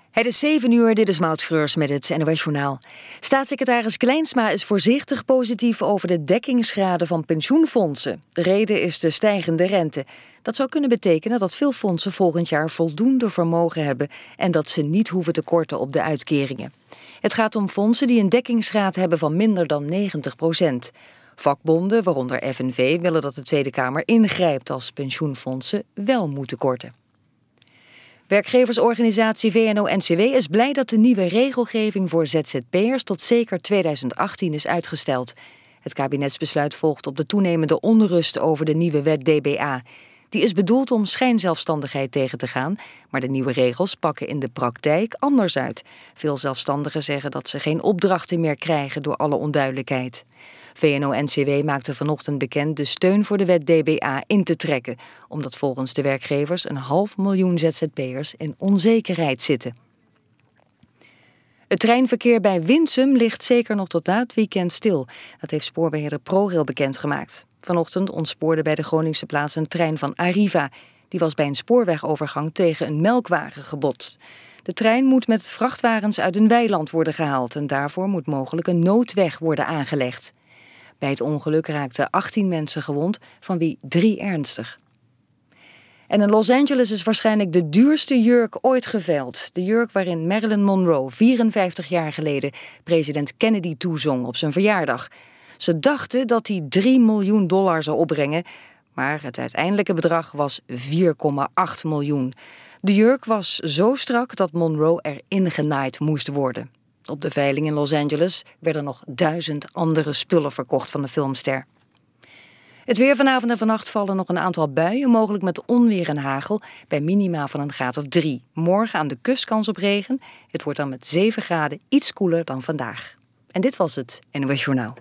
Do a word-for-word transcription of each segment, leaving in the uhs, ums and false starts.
Het is zeven uur, dit is Maud Schreurs met het N O S-journaal. Staatssecretaris Kleinsma is voorzichtig positief over de dekkingsgraden van pensioenfondsen. De reden is de stijgende rente. Dat zou kunnen betekenen dat veel fondsen volgend jaar voldoende vermogen hebben en dat ze niet hoeven te korten op de uitkeringen. Het gaat om fondsen die een dekkingsgraad hebben van minder dan negentig procent. Vakbonden, waaronder F N V, willen dat de Tweede Kamer ingrijpt als pensioenfondsen wel moeten korten. Werkgeversorganisatie V N O N C W is blij dat de nieuwe regelgeving voor Z Z P'ers tot zeker tweeduizend achttien is uitgesteld. Het kabinetsbesluit volgt op de toenemende onrust over de nieuwe wet D B A. Die is bedoeld om schijnzelfstandigheid tegen te gaan, maar de nieuwe regels pakken in de praktijk anders uit. Veel zelfstandigen zeggen dat ze geen opdrachten meer krijgen door alle onduidelijkheid. V N O N C W maakte vanochtend bekend de steun voor de wet D B A in te trekken, omdat volgens de werkgevers een half miljoen Z Z P'ers in onzekerheid zitten. Het treinverkeer bij Winsum ligt zeker nog tot na het weekend stil. Dat heeft spoorbeheerder ProRail bekendgemaakt. Vanochtend ontspoorde bij de Groningse plaats een trein van Arriva. Die was bij een spoorwegovergang tegen een melkwagen gebotst. De trein moet met vrachtwagens uit een weiland worden gehaald en daarvoor moet mogelijk een noodweg worden aangelegd. Bij het ongeluk raakten achttien mensen gewond, van wie drie ernstig. En in Los Angeles is waarschijnlijk de duurste jurk ooit geveild. De jurk waarin Marilyn Monroe vierenvijftig jaar geleden president Kennedy toezong op zijn verjaardag. Ze dachten dat hij drie miljoen dollar zou opbrengen, maar het uiteindelijke bedrag was vier komma acht miljoen. De jurk was zo strak dat Monroe erin genaaid moest worden. Op de veiling in Los Angeles werden nog duizend andere spullen verkocht van de filmster. Het weer vanavond en vannacht vallen nog een aantal buien, mogelijk met onweer en hagel, bij minima van een graad of drie. Morgen aan de kust kans op regen. Het wordt dan met zeven graden iets koeler dan vandaag. En dit was het N O S Journaal.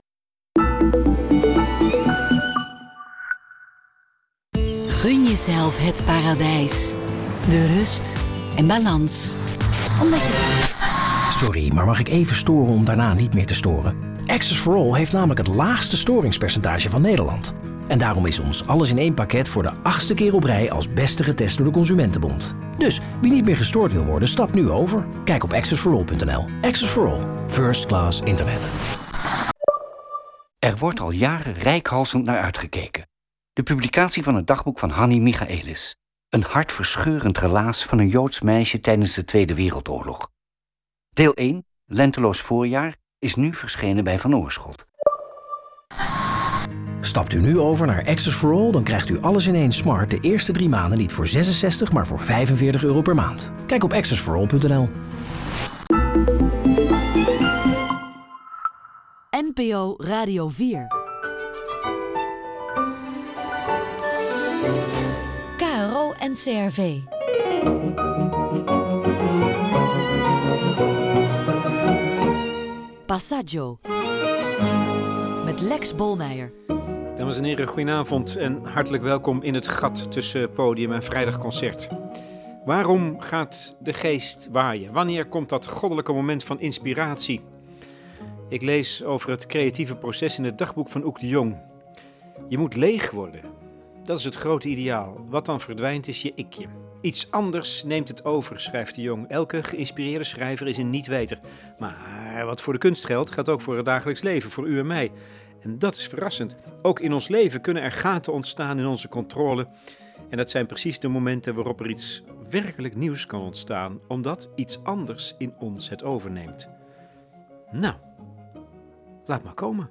Gun jezelf het paradijs, de rust en balans. Omdat je... Sorry, maar mag ik even storen om daarna niet meer te storen? Access for All heeft namelijk het laagste storingspercentage van Nederland. En daarom is ons alles in één pakket voor de achtste keer op rij als beste getest door de Consumentenbond. Dus wie niet meer gestoord wil worden, stap nu over. Kijk op access for all punt n l. Access for All. First class internet. Er wordt al jaren reikhalzend naar uitgekeken. De publicatie van het dagboek van Hanni Michaelis. Een hartverscheurend relaas van een Joods meisje tijdens de Tweede Wereldoorlog. Deel één, Lenteloos voorjaar, is nu verschenen bij Van Oorschot. Stapt u nu over naar Access for All, dan krijgt u alles in één smart de eerste drie maanden niet voor zesenzestig, maar voor vijfenveertig euro per maand. Kijk op access for all punt n l. N P O Radio vier. K R O en C R V. Passaggio. Met Lex Bolmeijer. Dames en heren, goedenavond en hartelijk welkom in het gat tussen podium en vrijdagconcert. Waarom gaat de geest waaien? Wanneer komt dat goddelijke moment van inspiratie? Ik lees over het creatieve proces in het dagboek van Oek de Jong. Je moet leeg worden. Dat is het grote ideaal. Wat dan verdwijnt is je ikje. Iets anders neemt het over, schrijft de Jong. Elke geïnspireerde schrijver is een niet-weter. Maar wat voor de kunst geldt, geldt ook voor het dagelijks leven, voor u en mij. En dat is verrassend. Ook in ons leven kunnen er gaten ontstaan in onze controle. En dat zijn precies de momenten waarop er iets werkelijk nieuws kan ontstaan, omdat iets anders in ons het overneemt. Nou, laat maar komen.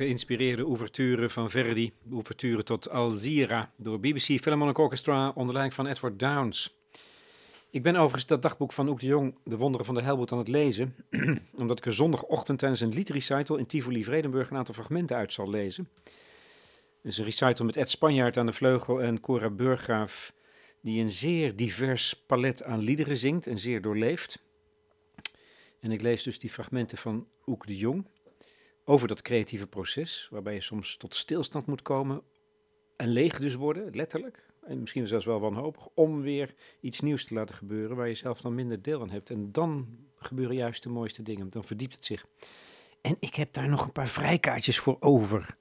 geïnspireerde ouverture van Verdi, de ouverture tot Alzira, door B B C Philharmonic Orchestra onder leiding van Edward Downes. Ik ben overigens dat dagboek van Oek de Jong, De Wonderen van de Helboet, aan het lezen, omdat ik er zondagochtend tijdens een liedrecital in Tivoli Vredenburg een aantal fragmenten uit zal lezen. Het is een recital met Ed Spanjaard aan de vleugel en Cora Burggraaf, die een zeer divers palet aan liederen zingt en zeer doorleeft. En ik lees dus die fragmenten van Oek de Jong over dat creatieve proces, waarbij je soms tot stilstand moet komen en leeg dus worden, letterlijk. En misschien zelfs wel wanhopig, om weer iets nieuws te laten gebeuren waar je zelf dan minder deel aan hebt. En dan gebeuren juist de mooiste dingen, dan verdiept het zich. En ik heb daar nog een paar vrijkaartjes voor over.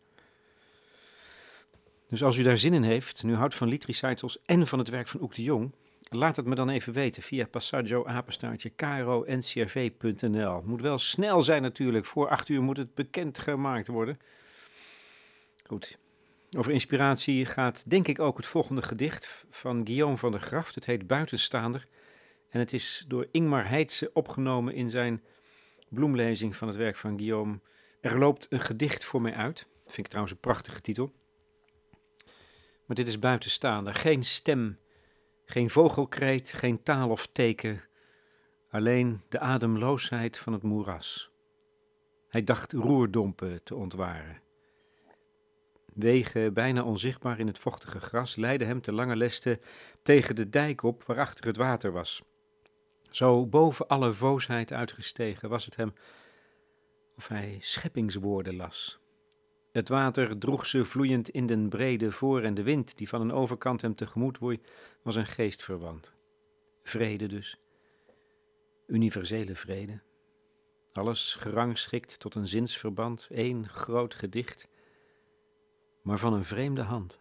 Dus als u daar zin in heeft, nu houdt van liedrecitals en van het werk van Oek de Jong, laat het me dan even weten via passaggio apenstaartje k r o n c r v punt n l. Moet wel snel zijn natuurlijk, voor acht uur moet het bekendgemaakt worden. Goed. Over inspiratie gaat denk ik ook het volgende gedicht van Guillaume van der Graft. Het heet Buitenstaander en het is door Ingmar Heitse opgenomen in zijn bloemlezing van het werk van Guillaume. Er loopt een gedicht voor mij uit. Dat vind ik trouwens een prachtige titel. Maar dit is Buitenstaander. Geen stem, geen vogelkreet, geen taal of teken. Alleen de ademloosheid van het moeras. Hij dacht roerdompen te ontwaren. Wegen, bijna onzichtbaar in het vochtige gras, leidden hem te lange lesten tegen de dijk op waarachter het water was. Zo boven alle voosheid uitgestegen was het hem of hij scheppingswoorden las. Het water droeg ze vloeiend in den brede voor en de wind die van een overkant hem tegemoet woei, was een geestverwant. Vrede dus, universele vrede. Alles gerangschikt tot een zinsverband, één groot gedicht, maar van een vreemde hand.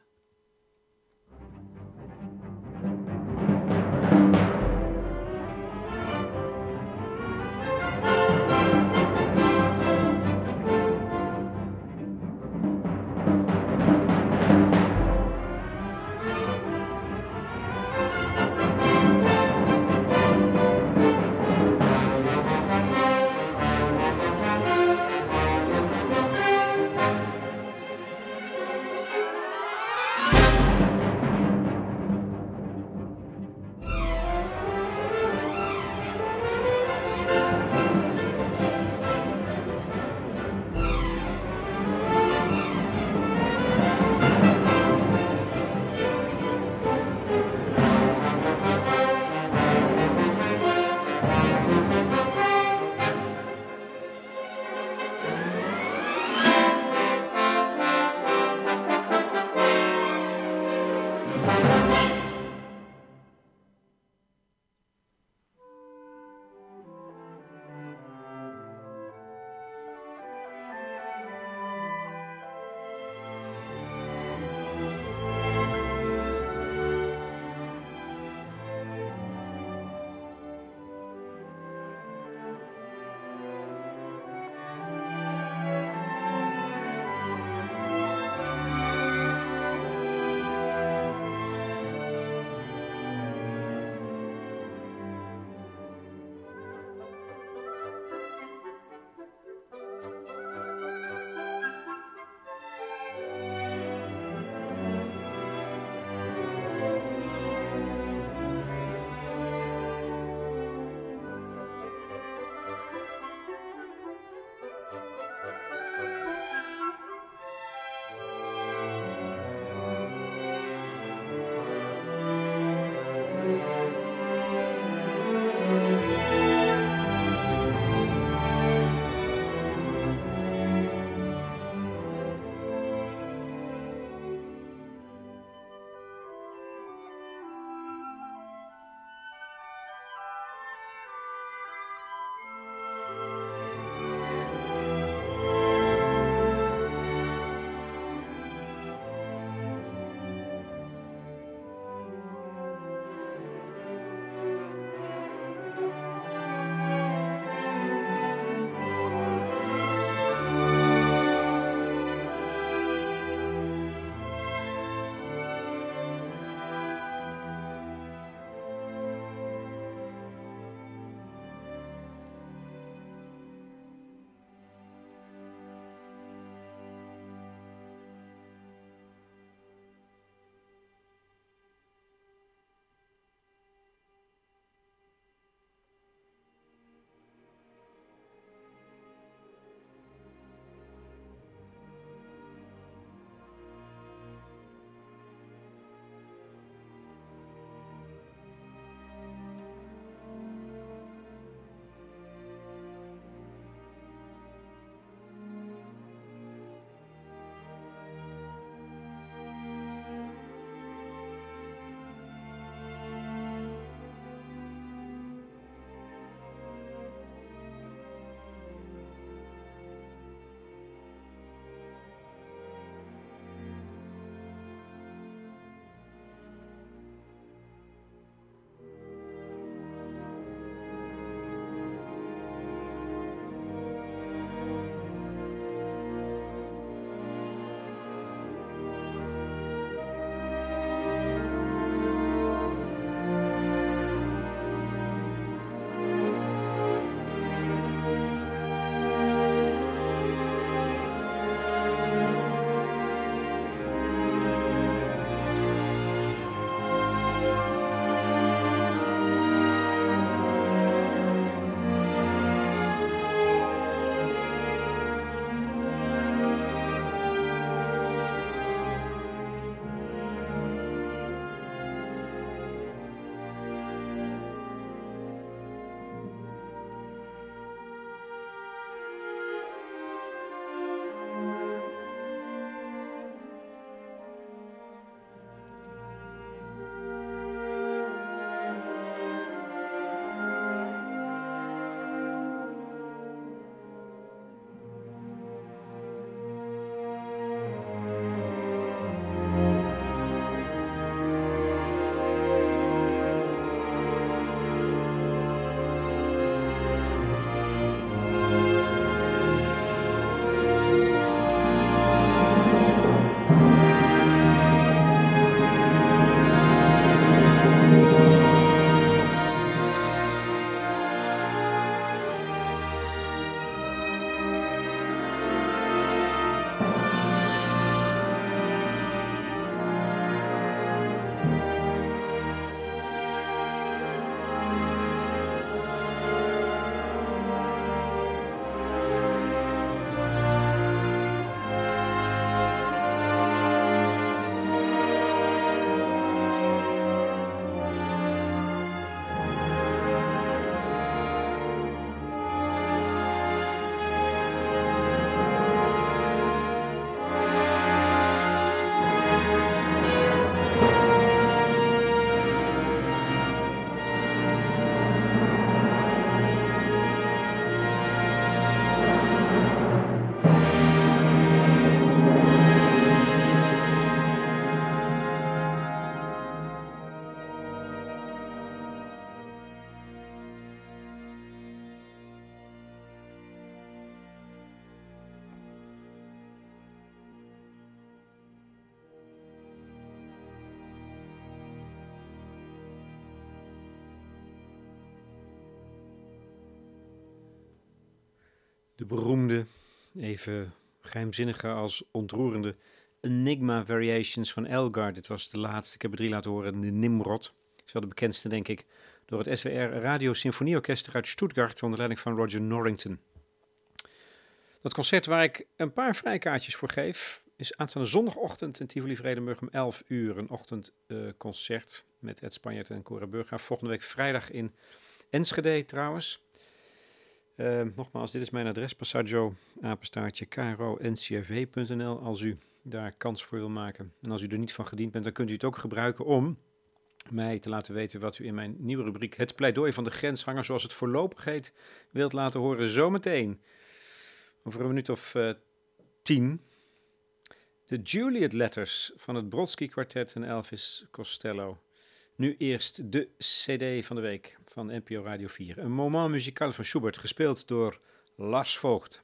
beroemde, even geheimzinnige als ontroerende Enigma Variations van Elgar. Dit was de laatste, ik heb er drie laten horen, de Nimrod. Dat is wel de bekendste, denk ik, door het S W R Radio Symfonieorkester uit Stuttgart onder leiding van Roger Norrington. Dat concert waar ik een paar vrijkaartjes voor geef, is aanstaande zondagochtend in Tivoli Vredenburg om elf uur. Een ochtendconcert uh, met Ed Spanjaard en Cora Burggraaf. Volgende week vrijdag in Enschede trouwens. Uh, nogmaals, dit is mijn adres, passaggio, apenstaartje, k r o n c r v punt n l, als u daar kans voor wil maken. En als u er niet van gediend bent, dan kunt u het ook gebruiken om mij te laten weten wat u in mijn nieuwe rubriek Het Pleidooi van de Grensganger, zoals het voorlopig heet, wilt laten horen zometeen. Over een minuut of uh, tien. De Juliet Letters van het Brodsky Kwartet en Elvis Costello. Nu eerst de cd van de week van N P O Radio vier. Een moment muzikaal van Schubert, gespeeld door Lars Voogd.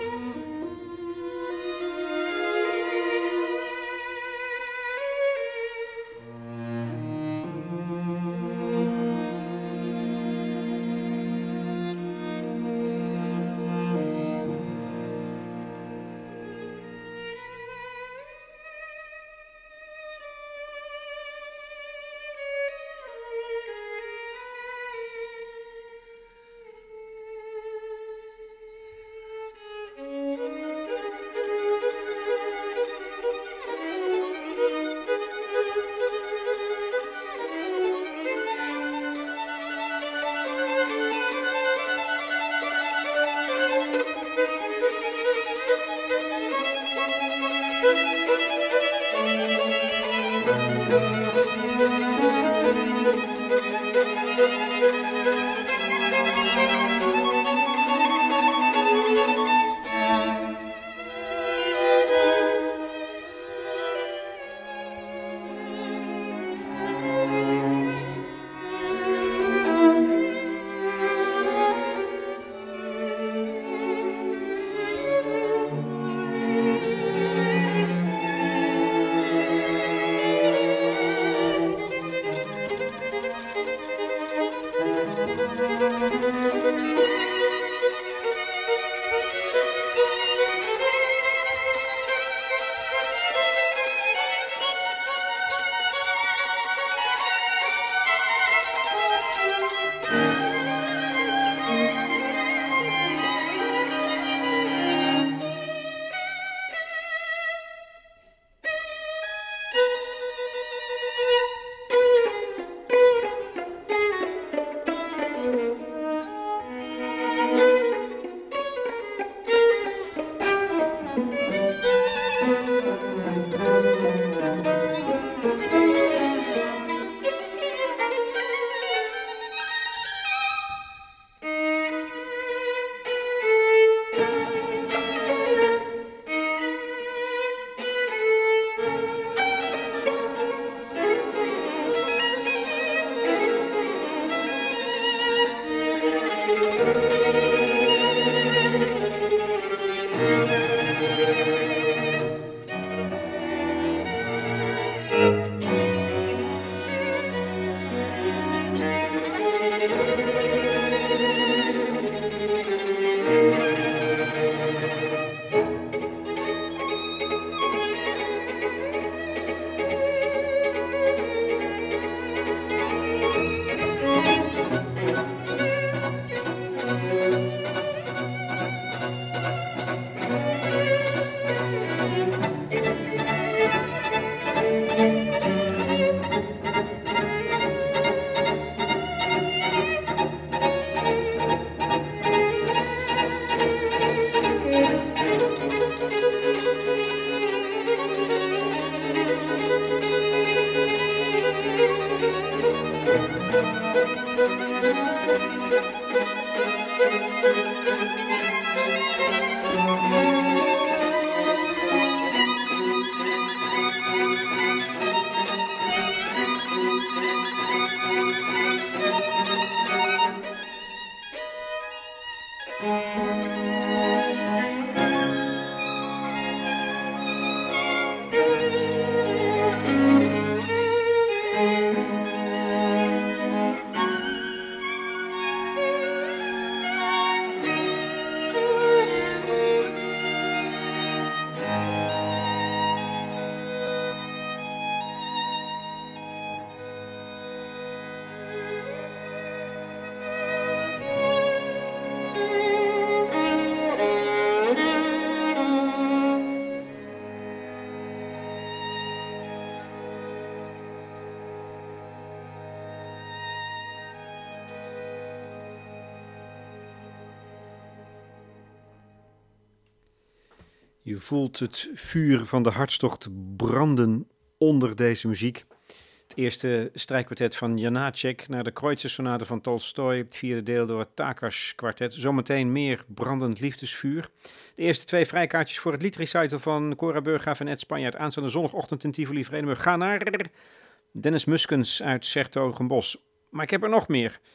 Je voelt het vuur van de hartstocht branden onder deze muziek. Het eerste strijkkwartet van Janáček naar de Kreutzer-sonate van Tolstoj. Het vierde deel door het Takas-kwartet. Zometeen meer brandend liefdesvuur. De eerste twee vrijkaartjes voor het liedrecital van Cora Burggraaf en Ed Spanjaard. Aanstaande zondagochtend in Tivoli Vredenburg. Ga naar Dennis Muskens uit 's Hertogenbosch. Maar ik heb er nog meer.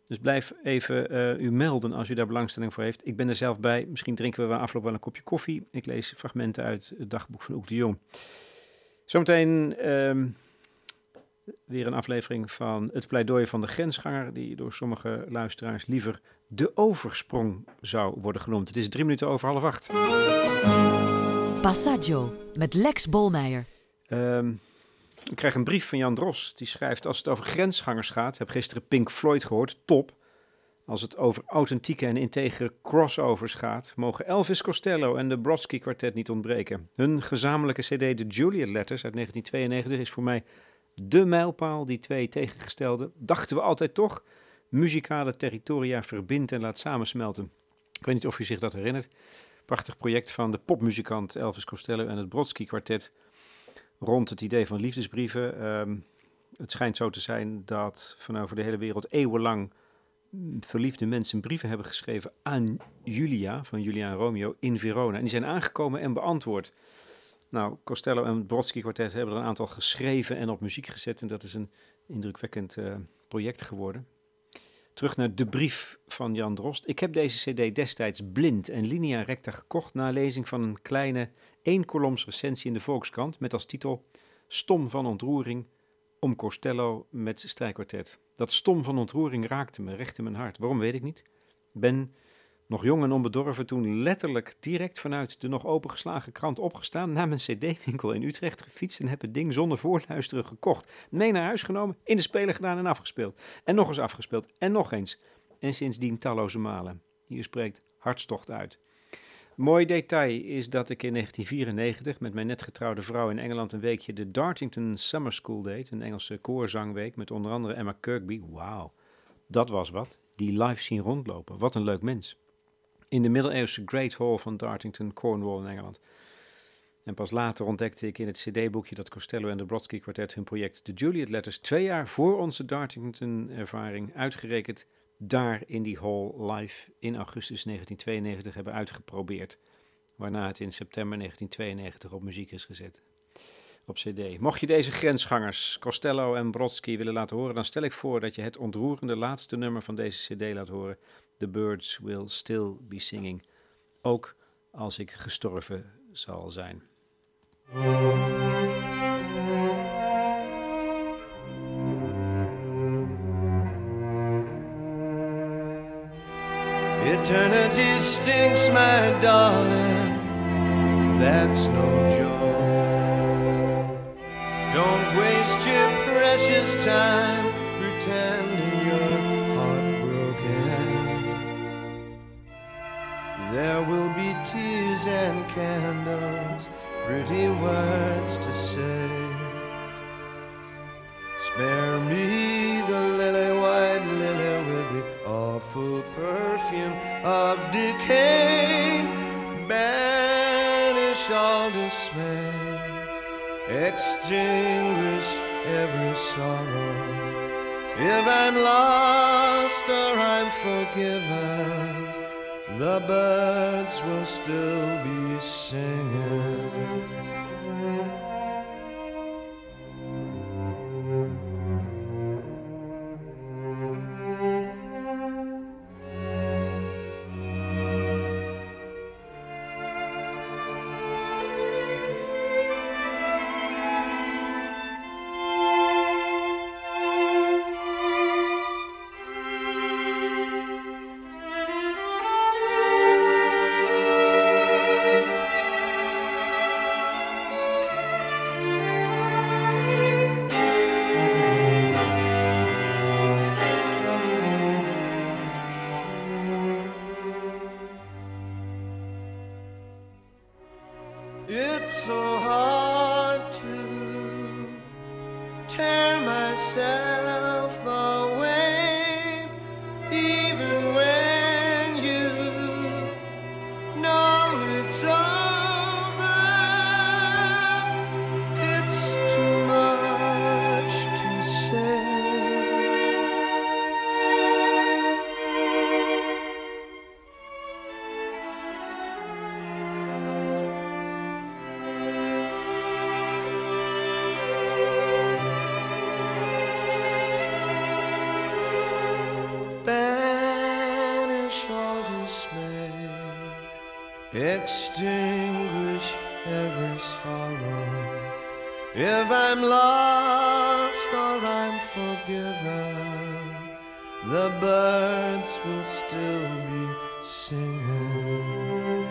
Dus blijf even uh, u melden als u daar belangstelling voor heeft. Ik ben er zelf bij. Misschien drinken we bij afloop wel een kopje koffie. Ik lees fragmenten uit het dagboek van Oek de Jong. Zometeen uh, weer een aflevering van Het pleidooi van de grensganger, die door sommige luisteraars liever de oversprong zou worden genoemd. Het is drie minuten over half acht. Passaggio met Lex Bolmeijer. Uh, ik krijg een brief van Jan Drost. Die schrijft: als het over grensgangers gaat, ik heb gisteren Pink Floyd gehoord, top. Als het over authentieke en integere crossovers gaat, mogen Elvis Costello en de Brodsky Quartet niet ontbreken. Hun gezamenlijke cd The Juliet Letters uit negentien tweeënnegentig is voor mij de mijlpaal die twee tegengestelde, dachten we altijd toch, muzikale territoria verbindt en laat samensmelten. Ik weet niet of u zich dat herinnert. Prachtig project van de popmuzikant Elvis Costello en het Brodsky Quartet rond het idee van liefdesbrieven. Um, het schijnt zo te zijn dat van over de hele wereld eeuwenlang verliefde mensen brieven hebben geschreven aan Julia, van Julia en Romeo, in Verona. En die zijn aangekomen en beantwoord. Nou, Costello en het Brodsky Quartet hebben er een aantal geschreven en op muziek gezet. En dat is een indrukwekkend uh, project geworden. Terug naar de brief van Jan Drost. Ik heb deze cd destijds blind en linea recta gekocht na lezing van een kleine één-koloms recensie in de Volkskrant met als titel Stom van ontroering om Costello met strijkkwartet. Dat stom van ontroering raakte me recht in mijn hart. Waarom weet ik niet. Ben nog jong en onbedorven toen letterlijk direct vanuit de nog opengeslagen krant opgestaan, naar mijn cd-winkel in Utrecht gefietst en heb het ding zonder voorluisteren gekocht. Mee naar huis genomen, in de speler gedaan en afgespeeld. En nog eens afgespeeld en nog eens. En sindsdien talloze malen. Hier spreekt hartstocht uit. Mooi detail is dat ik in negentien vierennegentig met mijn net getrouwde vrouw in Engeland een weekje de Dartington Summer School deed, een Engelse koorzangweek met onder andere Emma Kirkby. Wauw, dat was wat. Die live zien rondlopen. Wat een leuk mens. In de middeleeuwse Great Hall van Dartington, Cornwall in Engeland. En pas later ontdekte ik in het cd-boekje dat Costello en de Brodsky Quartet hun project The Juliet Letters twee jaar voor onze Dartington-ervaring uitgerekend daar in die hall live in augustus negentien tweeënnegentig hebben uitgeprobeerd. Waarna het in september negentien tweeënnegentig op muziek is gezet. Op cd. Mocht je deze grensgangers, Costello en Brodsky, willen laten horen, dan stel ik voor dat je het ontroerende laatste nummer van deze cd laat horen. The birds will still be singing. Ook als ik gestorven zal zijn. Eternity stinks, my darling. That's no joke. Don't waste your precious time pretending you're heartbroken. There will be tears and candles, pretty words to say. Spare me the lily white lily with the awful perfume of decay. Banish all dismay, extinguish every sorrow. If I'm lost or I'm forgiven, the birds will still be singing. It's so hard to tear myself away, even when you know it's over. It's too much to say. extinguish every sorrow. If I'm lost or I'm forgiven, the birds will still be singing.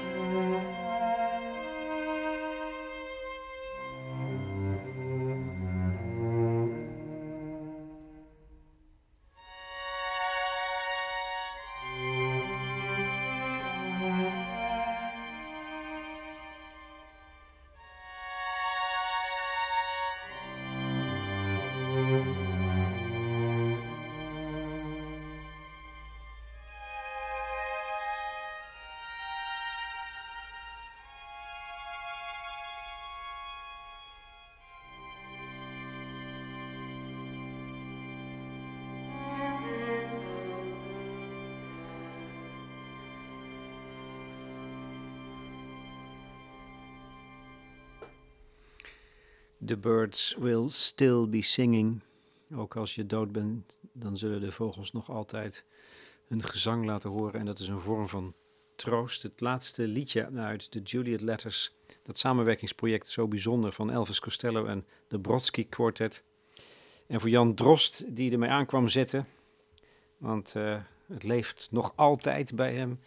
The birds will still be singing. Ook als je dood bent, dan zullen de vogels nog altijd hun gezang laten horen. En dat is een vorm van troost. Het laatste liedje uit de Juliet Letters, dat samenwerkingsproject zo bijzonder van Elvis Costello en de Brodsky Quartet. En voor Jan Drost, die ermee aankwam zetten, want uh, het leeft nog altijd bij hem,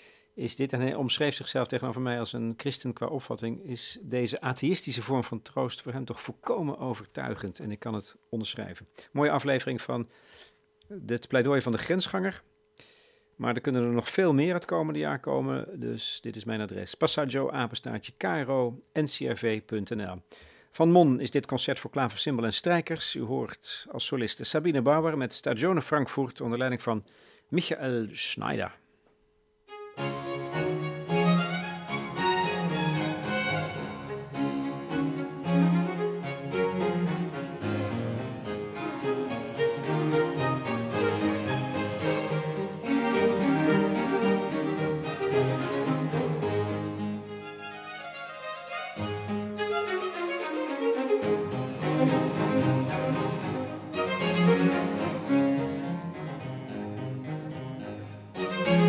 is dit, en hij omschreef zichzelf tegenover mij als een christen qua opvatting, is deze atheïstische vorm van troost voor hem toch volkomen overtuigend. En ik kan het onderschrijven. Mooie aflevering van het pleidooi van de grensganger. Maar er kunnen er nog veel meer het komende jaar komen. Dus dit is mijn adres. Passaggio, apenstaartje, kro, n c r v punt n l. Van Mon is dit concert voor klaver, cymbal en strijkers. U hoort als soliste Sabine Bauer met Stagione Frankfurt onder leiding van Michael Schneider. Thank you.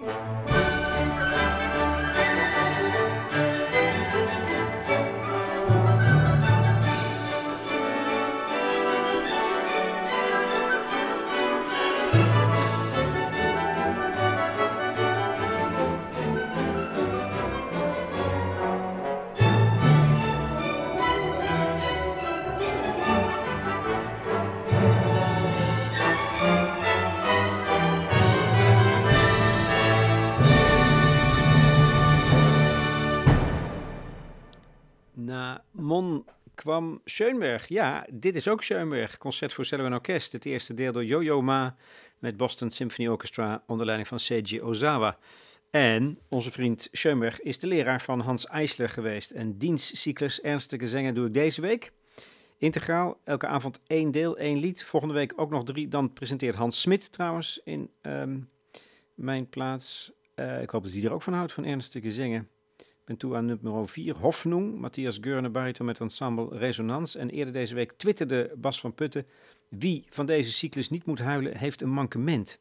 Na Mon kwam Schoenberg. Ja, dit is ook Schoenberg. Concert voor cello en orkest. Het eerste deel door Yo-Yo Ma met Boston Symphony Orchestra onder leiding van Seiji Ozawa. En onze vriend Schoenberg is de leraar van Hans Eisler geweest. En diens cyclus Ernstige Zingen doe ik deze week. Integraal, elke avond één deel, één lied. Volgende week ook nog drie. Dan presenteert Hans Smit trouwens in um, mijn plaats. Uh, ik hoop dat hij er ook van houdt, van Ernstige Zingen. Ik ben toe aan nummer vier, Hoffnung, Matthias Görne bariton met ensemble Resonance. En eerder deze week twitterde Bas van Putten: wie van deze cyclus niet moet huilen, heeft een mankement.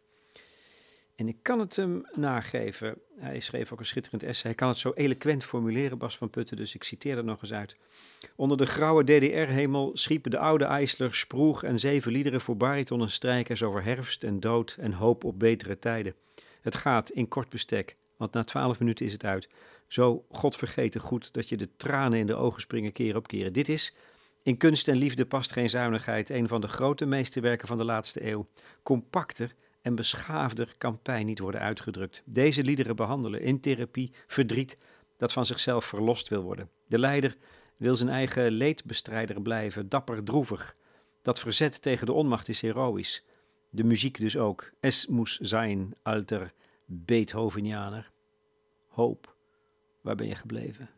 En ik kan het hem nageven. Hij schreef ook een schitterend essay. Hij kan het zo eloquent formuleren, Bas van Putten, dus ik citeer er nog eens uit. Onder de grauwe D D R-hemel schiepen de oude Eisler Sproeg en zeven liederen voor bariton en strijkers over herfst en dood en hoop op betere tijden. Het gaat in kort bestek, want na twaalf minuten is het uit. Zo godvergeten goed dat je de tranen in de ogen springen keer op keer. Dit is, in kunst en liefde past geen zuinigheid, een van de grote meesterwerken van de laatste eeuw. Compacter en beschaafder kan pijn niet worden uitgedrukt. Deze liederen behandelen in therapie verdriet dat van zichzelf verlost wil worden. De lijder wil zijn eigen leedbestrijder blijven, dapper droevig. Dat verzet tegen de onmacht is heroïs. De muziek dus ook. Es muss sein, alter Beethovenianer. Hoop. Waar ben je gebleven?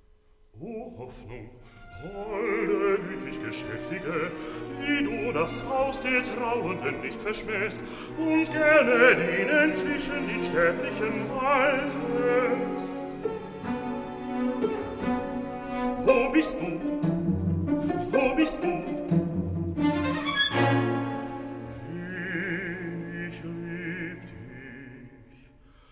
O Hoffnung, holde, gütig Geschäftige, die du das Haus der Trauenden nicht verschmähst und gerne ihnen zwischen den Städtlichen waltest. Wo bist du? Wo bist du? Ich lieb dich,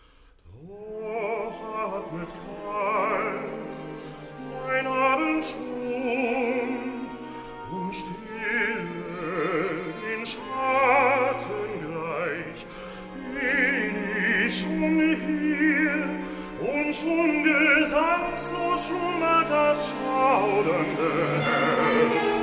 doch atmet kalt mein Abend schon und stille in Schatten gleich bin ich schon hier und schon gesangslos schlummert das schaudernde Herz.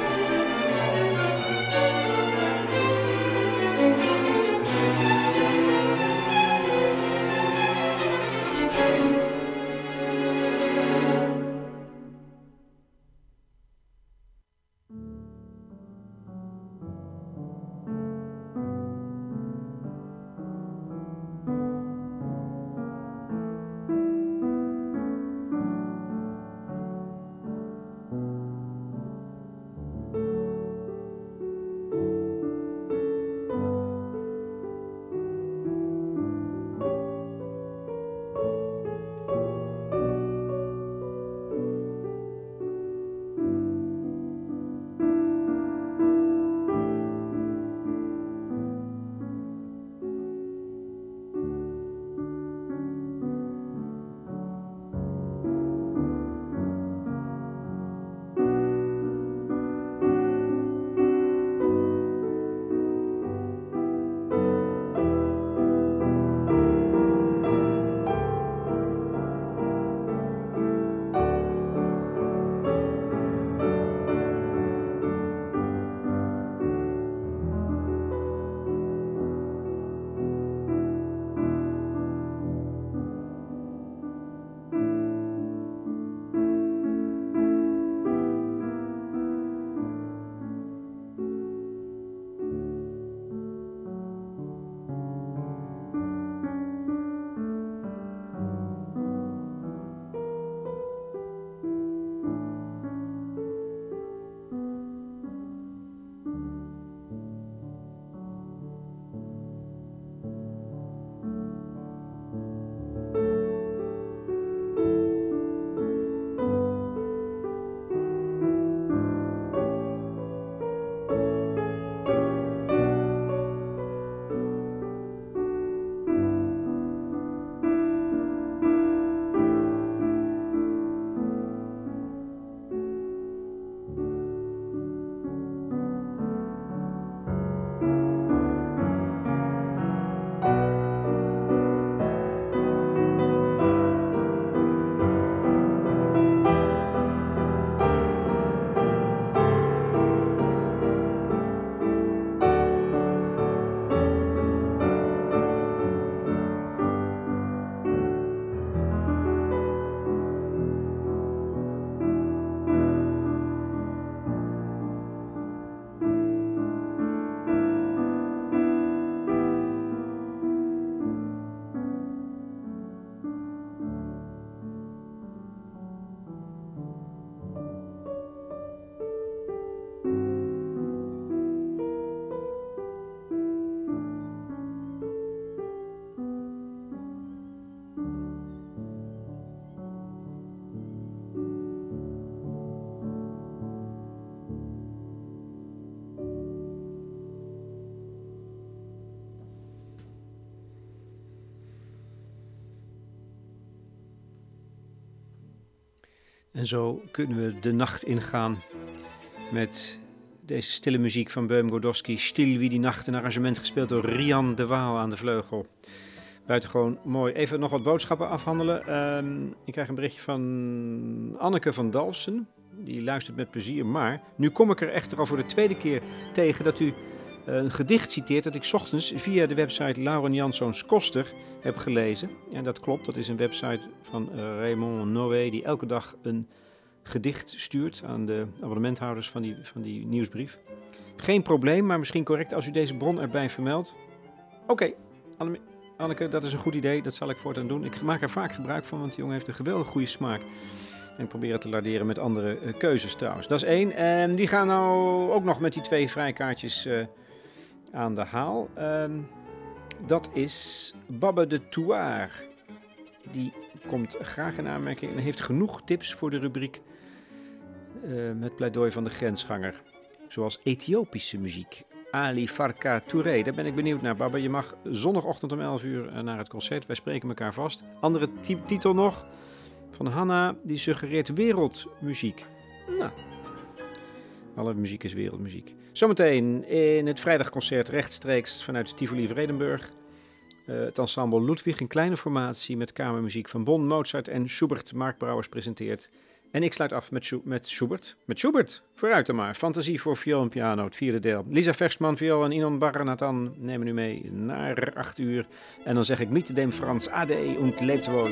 En zo kunnen we de nacht ingaan met deze stille muziek van Beum Godowski. Stil wie die nacht, een arrangement gespeeld door Rian de Waal aan de vleugel. Buitengewoon mooi. Even nog wat boodschappen afhandelen. Um, ik krijg een berichtje van Anneke van Dalsen. Die luistert met plezier. Maar nu kom ik er echter al voor de tweede keer tegen dat u een gedicht citeert dat ik 's ochtends via de website Lauren Janszoons Koster heb gelezen. En dat klopt, dat is een website van uh, Raymond Noé die elke dag een gedicht stuurt aan de abonnementhouders van die, van die nieuwsbrief. Geen probleem, maar misschien correct als u deze bron erbij vermeldt. Oké, okay, Anne- Anneke, dat is een goed idee, dat zal ik voortaan doen. Ik maak er vaak gebruik van, want die jongen heeft een geweldig goede smaak. En ik probeer het te larderen met andere uh, keuzes trouwens. Dat is één. En die gaan nou ook nog met die twee vrijkaartjes uh, aan de haal. Uh, dat is Babbe de Touar. Die komt graag in aanmerking en heeft genoeg tips voor de rubriek uh, met pleidooi van de grensganger. Zoals Ethiopische muziek. Ali Farka Touré, daar ben ik benieuwd naar, Babbe. Je mag zondagochtend om elf uur uh, naar het concert. Wij spreken elkaar vast. Andere t- titel nog van Hanna, die suggereert wereldmuziek. Nou, alle muziek is wereldmuziek. Zometeen in het vrijdagconcert rechtstreeks vanuit Tivoli Vredenburg. Uh, het ensemble Ludwig, een kleine formatie met kamermuziek van Bonn, Mozart en Schubert. Mark Brouwers presenteert. En ik sluit af met, Schu- met Schubert. Met Schubert, vooruit dan maar. Fantasie voor viool en piano, het vierde deel. Lisa Verstman, viool en Inon Barrenathan nemen u mee naar acht uur. En dan zeg ik niet dem Frans Ade und lebt wohl.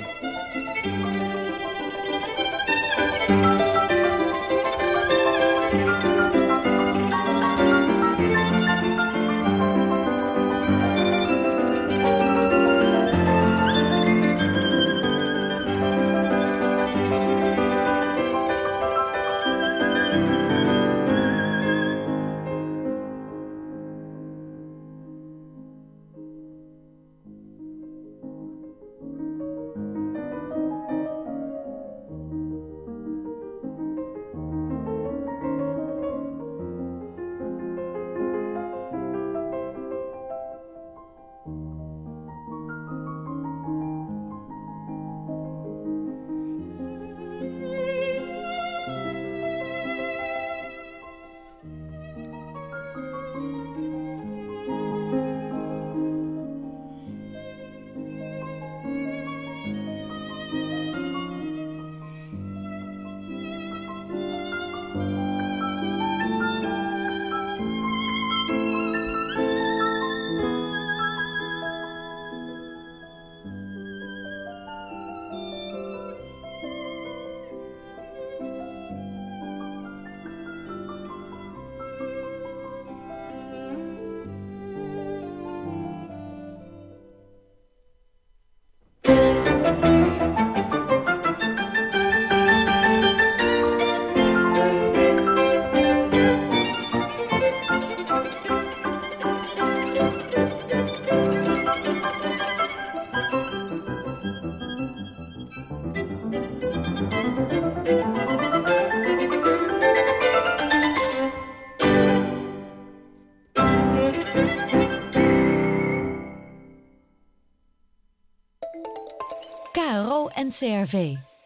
N C R V.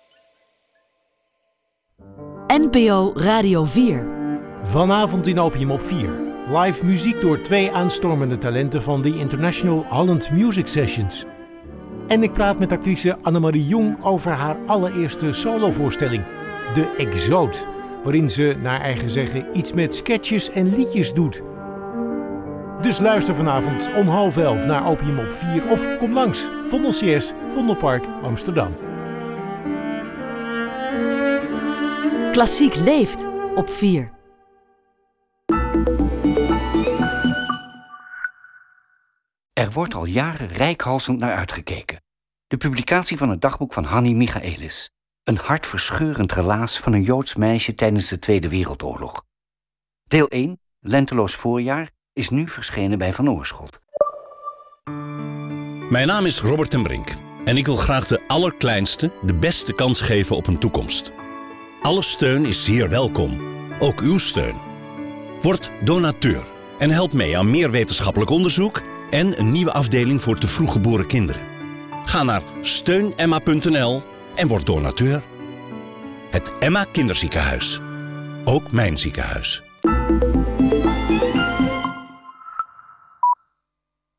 N P O Radio vier. Vanavond in Opium op vier. Live muziek door twee aanstormende talenten van de International Holland Music Sessions. En ik praat met actrice Annemarie Jong over haar allereerste solovoorstelling, De Exoot, waarin ze, naar eigen zeggen, iets met sketches en liedjes doet. Dus luister vanavond om half elf naar Opium op vier of kom langs, Vondel C S, Vondelpark, Amsterdam. Klassiek leeft op vier. Er wordt al jaren reikhalzend naar uitgekeken. De publicatie van het dagboek van Hanni Michaelis. Een hartverscheurend relaas van een Joods meisje tijdens de Tweede Wereldoorlog. Deel één, Lenteloos voorjaar, is nu verschenen bij Van Oorschot. Mijn naam is Robert ten Brink en ik wil graag de allerkleinste de beste kans geven op een toekomst. Alle steun is zeer welkom, ook uw steun. Word donateur en help mee aan meer wetenschappelijk onderzoek en een nieuwe afdeling voor te vroeg geboren kinderen. Ga naar steun emma punt n l en word donateur. Het Emma Kinderziekenhuis. Ook mijn ziekenhuis.